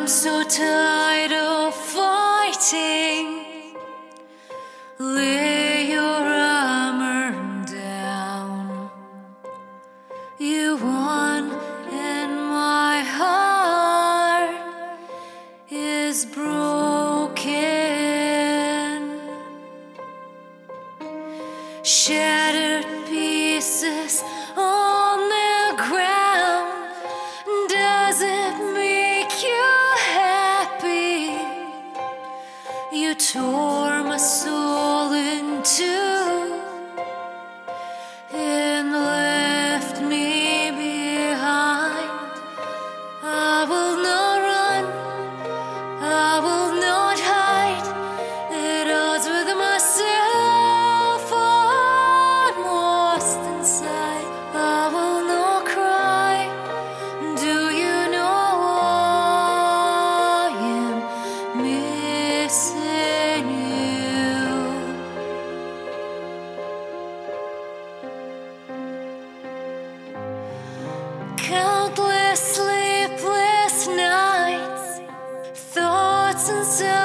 so tired of fighting. Lay your armor down. You won, and my heart is broken. Shattered pieces on the ground. Does it make you happy? You tore my soul in two and left me behind. I will not run, I will not hide. At odds with myself, I'm lost inside. I will not cry. Do you know I am missing you? Countless sleepless nights, thoughts in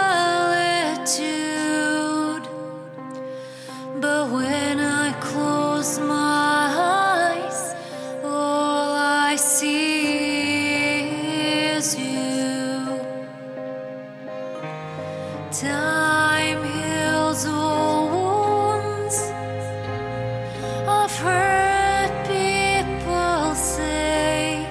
solitude. But when I close my eyes, all I see is you. Time heals all wounds. I've heard people say,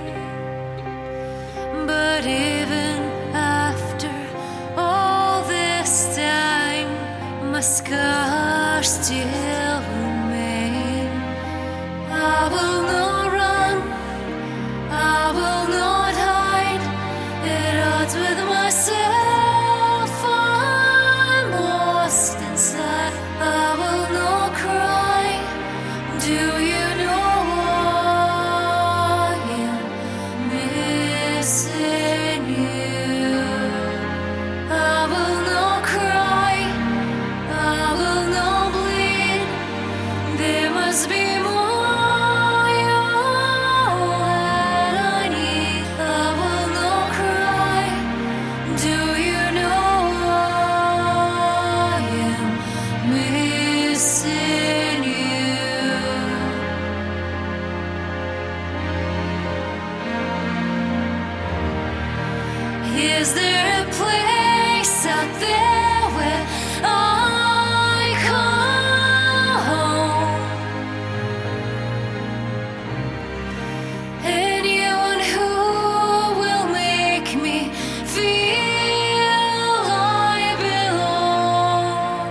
but even after all this time, my scars still remain. I will not run, I will not hide. At odds with myself, I'm lost inside. I will not cry. Do you know I am missing you? I will not cry, I will not bleed. There must be more that I need. I will not cry. Do you know I am missing you? Is there a place out there where I call home? Anyone who will make me feel I belong.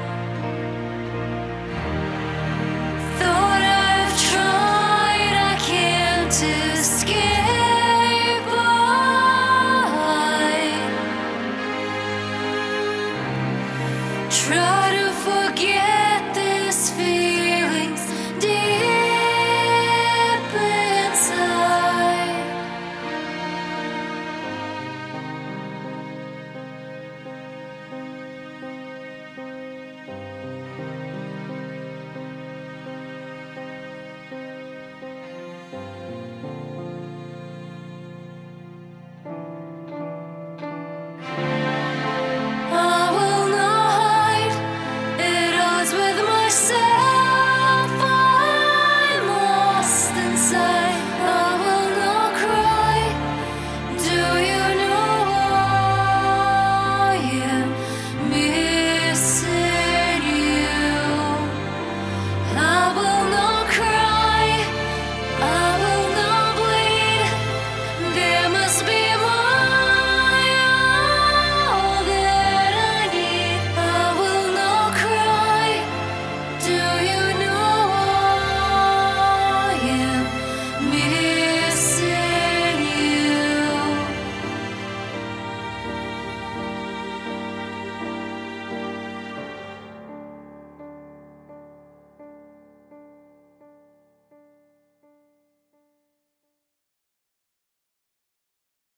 Thought I've tried, I can't escape. I try to forget.